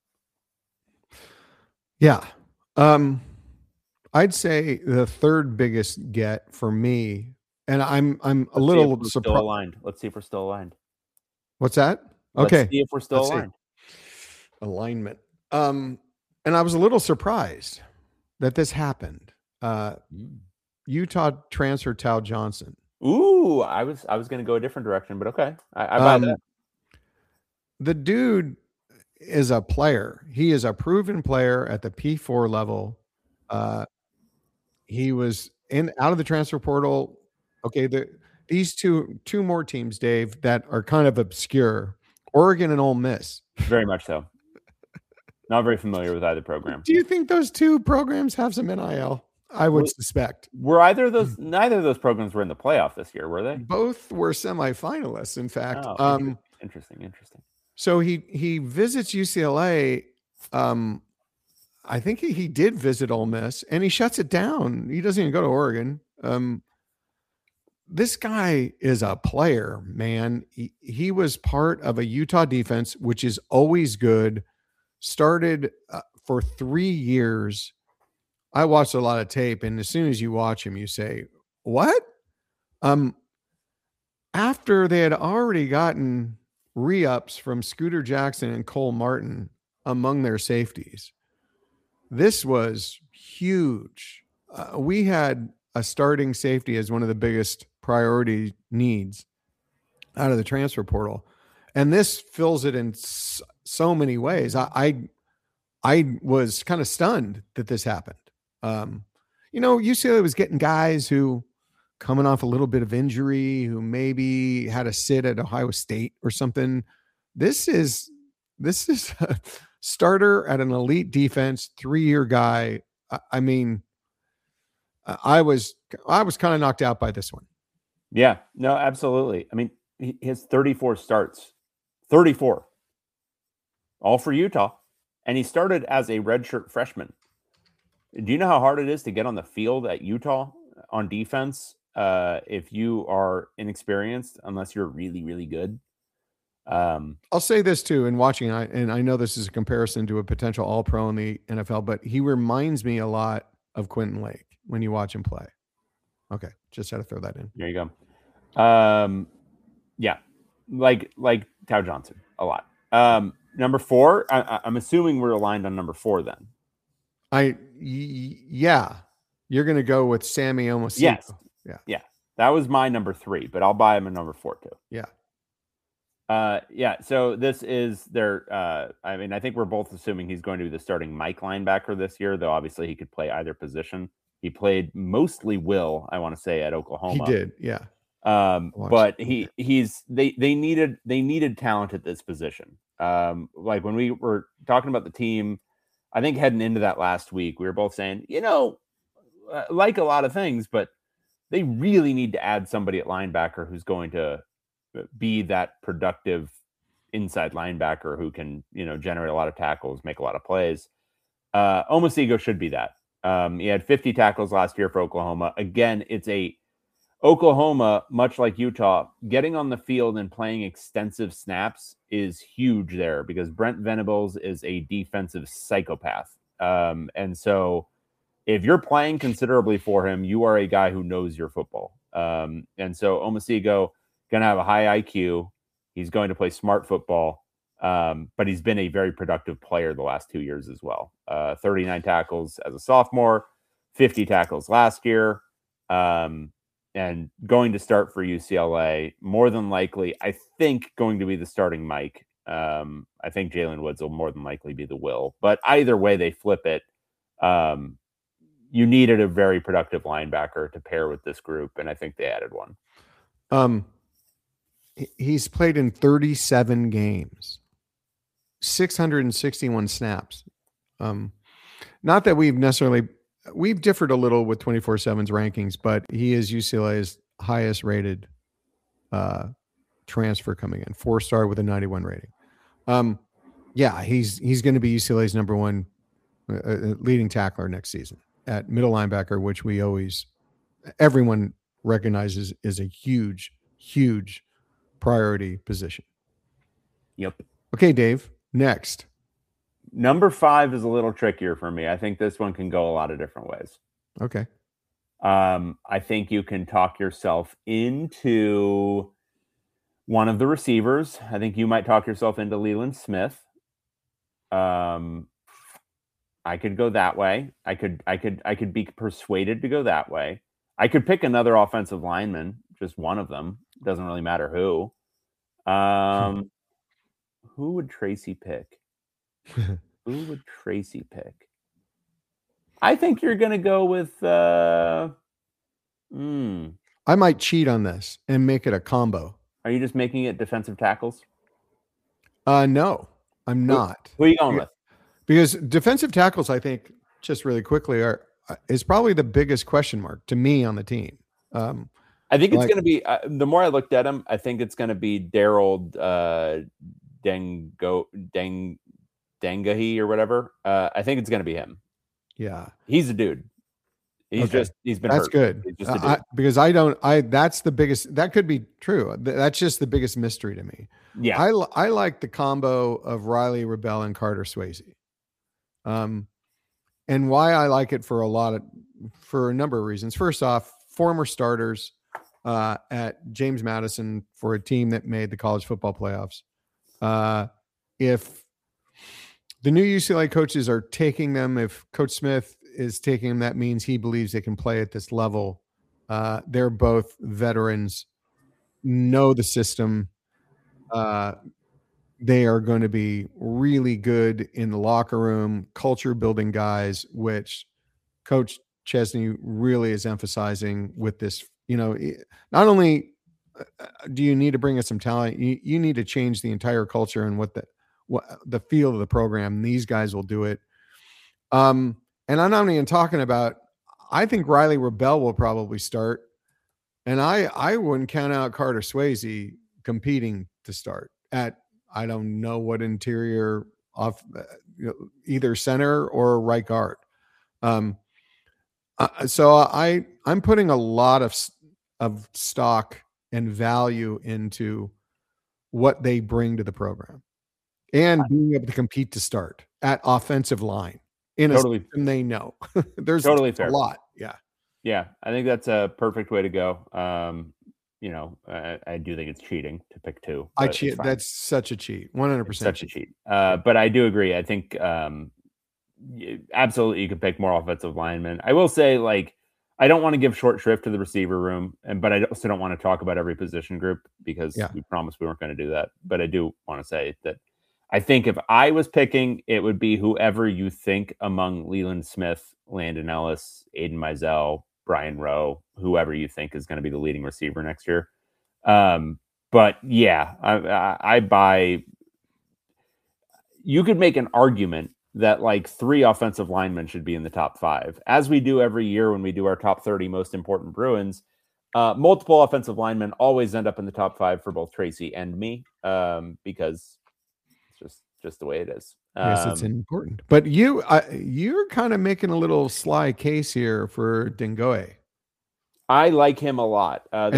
Yeah. I'd say the third biggest get for me, and I'm a little surprised. Let's see if we're still aligned. What's that? Okay. Let's see if we're still aligned. Alignment. And I was a little surprised that this happened. Utah transfer Tal Johnson. Ooh, I was going to go a different direction, but okay. I buy that. The dude is a player. He is a proven player at the P4 level. He was out of the transfer portal. Okay, these two more teams, Dave, that are kind of obscure. Oregon and Ole Miss. Very much so. Not very familiar with either program. Do you think those two programs have some NIL? I would suspect. Neither of those programs were in the playoff this year, were they? Both were semifinalists, in fact. Interesting. So he visits UCLA. I think he did visit Ole Miss, and he shuts it down. He doesn't even go to Oregon. This guy is a player, man. He was part of a Utah defense, which is always good. Started for 3 years. I watched a lot of tape, and as soon as you watch him, you say, what? After they had already gotten re-ups from Scooter Jackson and Cole Martin among their safeties, this was huge. We had a starting safety as one of the biggest priority needs out of the transfer portal. And this fills it in so many ways. I was kind of stunned that this happened. UCLA was getting guys who coming off a little bit of injury, who maybe had a sit at Ohio State or something. This is a starter at an elite defense, 3-year guy. I mean, I was kind of knocked out by this one. Yeah, no, absolutely. I mean, he has 34 starts, 34, all for Utah. And he started as a redshirt freshman. Do you know how hard it is to get on the field at Utah on defense if you are inexperienced, unless you're really, really good? I'll say this too, in watching, and I know this is a comparison to a potential All-Pro in the NFL, but he reminds me a lot of Quentin Lake when you watch him play. Okay, just had to throw that in. There you go. Yeah, like Tal Johnson a lot. Number 4, I'm assuming we're aligned on number 4 then. Yeah, you're going to go with Sammy Omosigho. Yes. Yeah. That was my number 3, but I'll buy him a number 4 too. Yeah. So this is their, I think we're both assuming he's going to be the starting Mike linebacker this year, though obviously he could play either position. He played mostly will, I want to say, at Oklahoma. He did. Yeah. But they needed talent at this position. Like when we were talking about the team, I think heading into that last week, we were both saying, like a lot of things, but they really need to add somebody at linebacker who's going to be that productive inside linebacker who can, generate a lot of tackles, make a lot of plays. Omosigho should be that. He had 50 tackles last year for Oklahoma. Again, it's Oklahoma, much like Utah, getting on the field and playing extensive snaps is huge there because Brent Venables is a defensive psychopath. And so if you're playing considerably for him, you are a guy who knows your football. And so Omosigho going to have a high IQ. He's going to play smart football. But he's been a very productive player the last 2 years as well. 39 tackles as a sophomore, 50 tackles last year. And going to start for UCLA, more than likely, I think going to be the starting Mike. I think Jalen Woods will more than likely be the will. But either way they flip it, you needed a very productive linebacker to pair with this group, and I think they added one. He's played in 37 games, 661 snaps. Not that we've differed a little with 24/7's rankings, but he is UCLA's highest rated transfer coming in, 4-star with a 91 rating. Yeah, he's going to be UCLA's number one leading tackler next season at middle linebacker, which everyone recognizes is a huge, huge priority position. Yep. Okay, Dave, next. Number 5 is a little trickier for me. I think this one can go a lot of different ways. Okay. I think you can talk yourself into one of the receivers. I think you might talk yourself into Leland Smith. I could go that way. I could be persuaded to go that way. I could pick another offensive lineman, just one of them. Doesn't really matter who. Who would Tracy pick? Who would Tracy pick? I think you're going to go with. I might cheat on this and make it a combo. Are you just making it defensive tackles? No, I'm not. Who are you going with? Because defensive tackles, I think, just really quickly, is probably the biggest question mark to me on the team. I think it's going to be. The more I looked at him, I think it's going to be Daryl Dengahi or whatever. I think it's going to be him. Yeah, he's a dude. He's been that's hurt. good. He's just a dude. Because that's the biggest. That could be true. That's just the biggest mystery to me. Yeah, I like the combo of Riley Rebel and Carter Swayze. And why I like it for a number of reasons. First off, former starters at James Madison for a team that made the college football playoffs. If the new UCLA coaches are taking them, if Coach Smith is taking them, that means he believes they can play at this level. They're both veterans, know the system. They are going to be really good in the locker room, culture building guys, which Coach Chesney really is emphasizing with this. Not only do you need to bring in some talent, you need to change the entire culture and what the feel of the program. These guys will do it. And I'm not even talking about, I think Riley Rebel will probably start. And I wouldn't count out Carter Swayze competing to start at, I don't know what interior off either center or right guard. So I'm putting a lot of stock and value into what they bring to the program and being able to compete to start at offensive line in a system they know. There's totally fair. A lot. Yeah. I think that's a perfect way to go. I do think it's cheating to pick 2. I cheat. That's such a cheat. 100%. Such a cheat. But I do agree. I think absolutely you could pick more offensive linemen. I will say, I don't want to give short shrift to the receiver room, but I also don't want to talk about every position group because we promised we weren't going to do that. But I do want to say that I think if I was picking, it would be whoever you think among Leland Smith, Landon Ellis, Aiden Mizell, Brian Rowe, whoever you think is going to be the leading receiver next year. But yeah, I buy. You could make an argument that 3 offensive linemen should be in the top 5, as we do every year when we do our top 30 most important Bruins. Multiple offensive linemen always end up in the top 5 for both Tracy and me, because it's just the way it is. Yes, it's important. But you're kind of making a little sly case here for Dengoe. I like him a lot. Let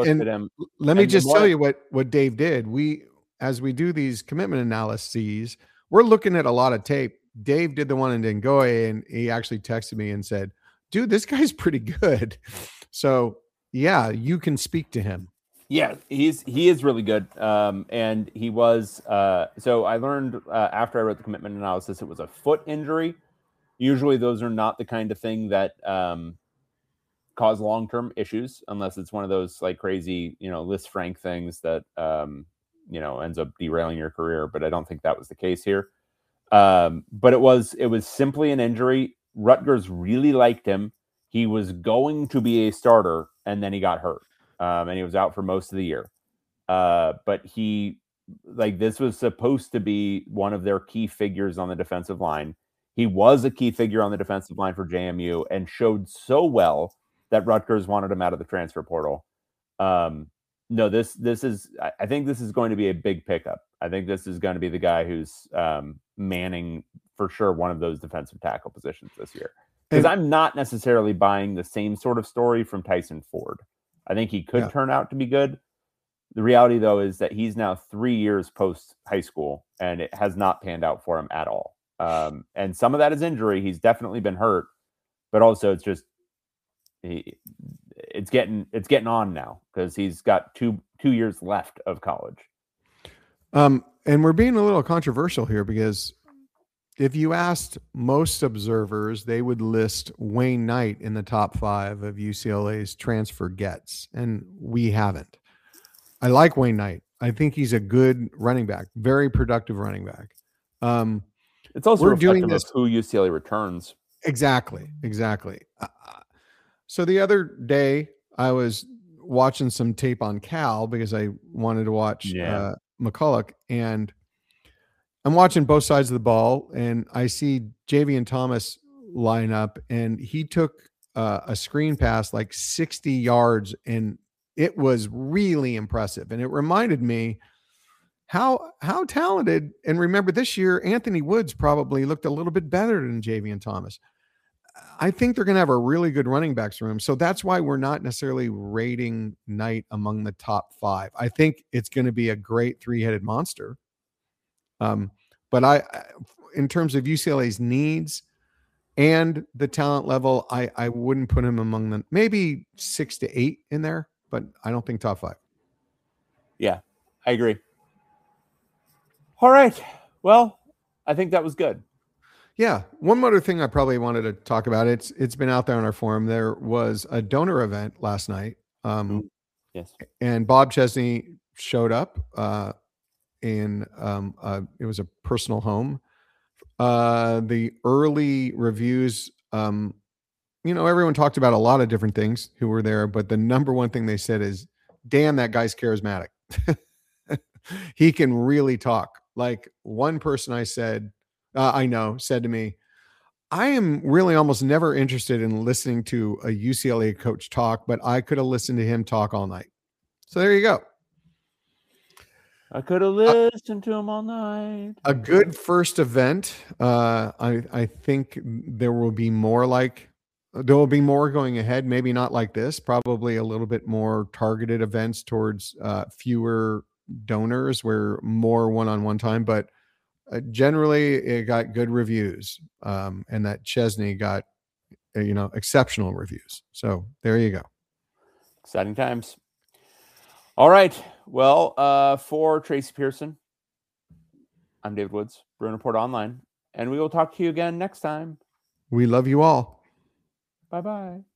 me just tell you what Dave did. As we do these commitment analyses, we're looking at a lot of tape. Dave did the one in Dengoe, and he actually texted me and said, dude, this guy's pretty good. So yeah, you can speak to him. Yeah, he is really good. And he was, so I learned after I wrote the commitment analysis, it was a foot injury. Usually those are not the kind of thing that cause long-term issues, unless it's one of those crazy, Liz Frank things that, ends up derailing your career. But I don't think that was the case here. But it was simply an injury. Rutgers really liked him. He was going to be a starter, and then he got hurt. And he was out for most of the year. But this was supposed to be one of their key figures on the defensive line. He was a key figure on the defensive line for JMU and showed so well that Rutgers wanted him out of the transfer portal. No, this is. I think this is going to be a big pickup. I think this is going to be the guy who's manning for sure one of those defensive tackle positions this year. Because I'm not necessarily buying the same sort of story from Tyson Ford. I think he could turn out to be good. The reality, though, is that he's now 3 years post high school, and it has not panned out for him at all. And some of that is injury. He's definitely been hurt, but also it's just it's getting on now because he's got two years left of college. And we're being a little controversial here because if you asked most observers, they would list Wayne Knight in the top 5 of UCLA's transfer gets, and we haven't. I like Wayne Knight. I think he's a good running back, very productive running back. It's also reflective of who UCLA returns. Exactly. So the other day I was watching some tape on Cal because I wanted to watch McCulloch, and I'm watching both sides of the ball, and I see Javian Thomas line up, and he took a screen pass like 60 yards, and it was really impressive. And it reminded me how talented. And remember, this year, Anthony Woods probably looked a little bit better than Javian Thomas. I think they're going to have a really good running backs room. So that's why we're not necessarily rating Knight among the top 5. I think it's going to be a great 3-headed monster. But in terms of UCLA's needs and the talent level, I wouldn't put him among them. Maybe 6 to 8 in there, but I don't think top 5. Yeah, I agree. All right. Well, I think that was good. Yeah. One other thing I probably wanted to talk about. It's been out there on our forum. There was a donor event last night. Yes. And Bob Chesney showed up it was a personal home. The early reviews, everyone talked about a lot of different things who were there, but the number one thing they said is, damn, that guy's charismatic. He can really talk. Like one person I know said to me, I am really almost never interested in listening to a UCLA coach talk, but I could have listened to him talk all night. So there you go. I could have listened to him all night. A good first event. I think there will be more going ahead. Maybe not like this, probably a little bit more targeted events towards fewer donors where more one-on-one time, but generally it got good reviews. And that Chesney got, exceptional reviews. So there you go. Exciting times. All right. Well, for Tracy Pearson, I'm David Woods, Bruin Report Online, and we will talk to you again next time. We love you all. Bye-bye.